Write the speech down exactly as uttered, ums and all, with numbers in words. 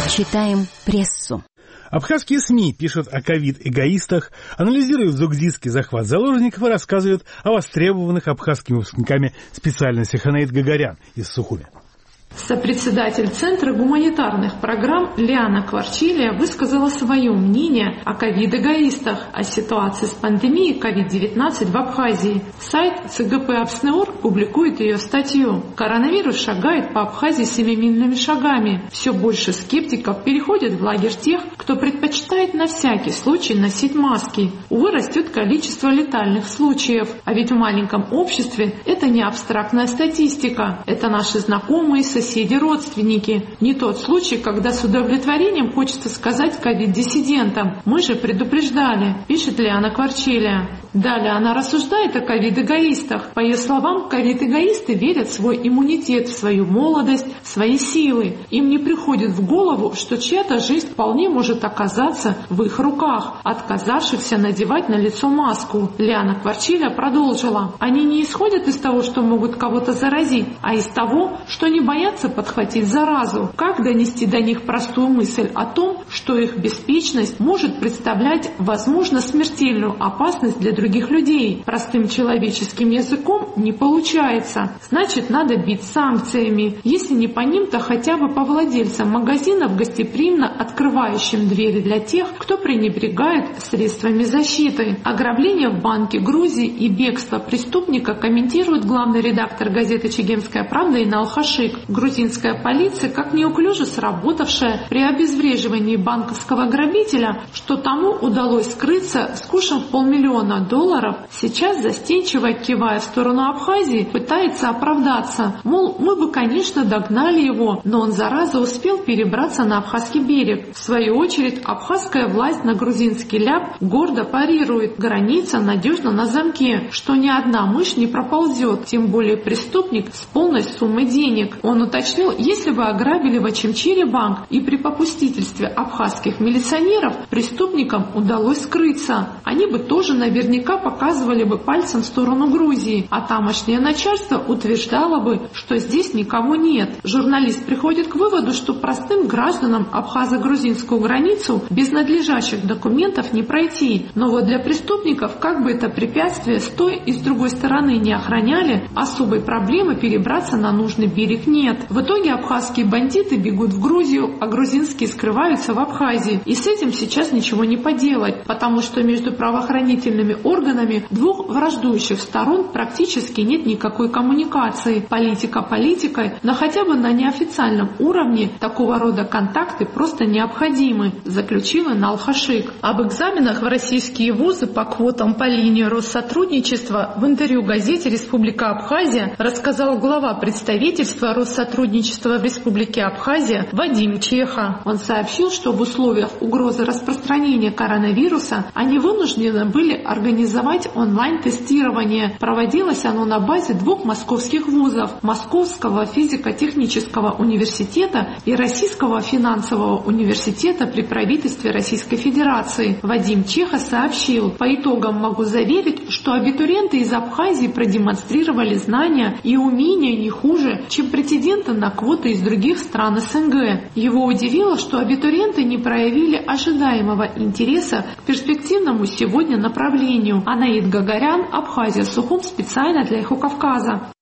Читаем прессу. Абхазские СМИ пишут о ковид-эгоистах, анализируют зугдийский захват заложников и рассказывают о востребованных абхазскими выпускниками специальностях. Анаит Гагарян из Сухуми. Сопредседатель Центра гуманитарных программ Лиана Кварчилия высказала свое мнение о ковид-эгоистах, о ситуации с пандемией ковид девятнадцать в Абхазии. Сайт ЦГП Абснеор публикует ее статью. Коронавирус шагает по Абхазии семимильными шагами. Все больше скептиков переходят в лагерь тех, кто предпочитает на всякий случай носить маски. Увы, растет количество летальных случаев. А ведь в маленьком обществе это не абстрактная статистика. Это наши знакомые, соседи, родственники. Не тот случай, когда с удовлетворением хочется сказать ковид-диссидентам. Мы же предупреждали, пишет Лиана Кварчилия. Далее она рассуждает о ковид-эгоистах. По ее словам, ковид-эгоисты верят в свой иммунитет, в свою молодость, в свои силы. Им не приходит в голову, что чья-то жизнь вполне может оказаться в их руках, отказавшихся надевать на лицо маску. Лиана Кварчилия продолжила. Они не исходят из того, что могут кого-то заразить, а из того, что не боятся подхватить заразу. Как донести до них простую мысль о том, что их беспечность может представлять, возможно, смертельную опасность для других людей? Простым человеческим языком не получается. Значит, надо бить санкциями. Если не по ним, то хотя бы по владельцам магазинов, гостеприимно открывающим двери для тех, кто пренебрегает средствами защиты. Ограбление в банке Грузии и бегство преступника комментирует главный редактор газеты «Чегемская правда» Инал Хашик. Грузинская полиция, как неуклюже сработавшая при обезвреживании банковского грабителя, что тому удалось скрыться с кушем в полмиллиона долларов, сейчас, застенчиво кивая в сторону Абхазии, пытается оправдаться. Мол, мы бы, конечно, догнали его, но он, зараза, успел перебраться на абхазский берег. В свою очередь, абхазская власть на грузинский ляп гордо парирует. Граница надежно на замке, что ни одна мышь не проползет, тем более преступник с полной суммой денег. Он уточнил, если бы ограбили в Очимчире банк и при попустительстве абхазских милиционеров преступникам удалось скрыться, они бы тоже наверняка показывали бы пальцем в сторону Грузии, а тамошнее начальство утверждало бы, что здесь никого нет. Журналист приходит к выводу, что простым гражданам абхазо-грузинскую границу без надлежащих документов не пройти. Но вот для преступников, как бы это препятствие с той и с другой стороны не охраняли, особой проблемы перебраться на нужный берег нет. В итоге абхазские бандиты бегут в Грузию, а грузинские скрываются в Абхазии. И с этим сейчас ничего не поделать, потому что между правоохранительными органами двух враждующих сторон практически нет никакой коммуникации. Политика политикой, но хотя бы на неофициальном уровне такого рода контакты просто необходимы, заключил Инал Хашик. Об экзаменах в российские вузы по квотам по линии Россотрудничества в интервью газете «Республика Абхазия» рассказал глава представительства Россотрудничества в Республике Абхазия Вадим Чеха. Он сообщил, что в условиях угрозы распространения коронавируса они вынуждены были организовать онлайн-тестирование. Проводилось оно на базе двух московских вузов – Московского физико-технического университета и Российского финансового университета при правительстве Российской Федерации. Вадим Чеха сообщил: по итогам могу заверить, что абитуриенты из Абхазии продемонстрировали знания и умения не хуже, чем претенденты на квоты из других стран СНГ. Его удивило, что абитуриенты не проявили ожидаемого интереса к перспективному сегодня направлению. Анаит Гагарян, Абхазия, Сухум, специально для Эхо Кавказа.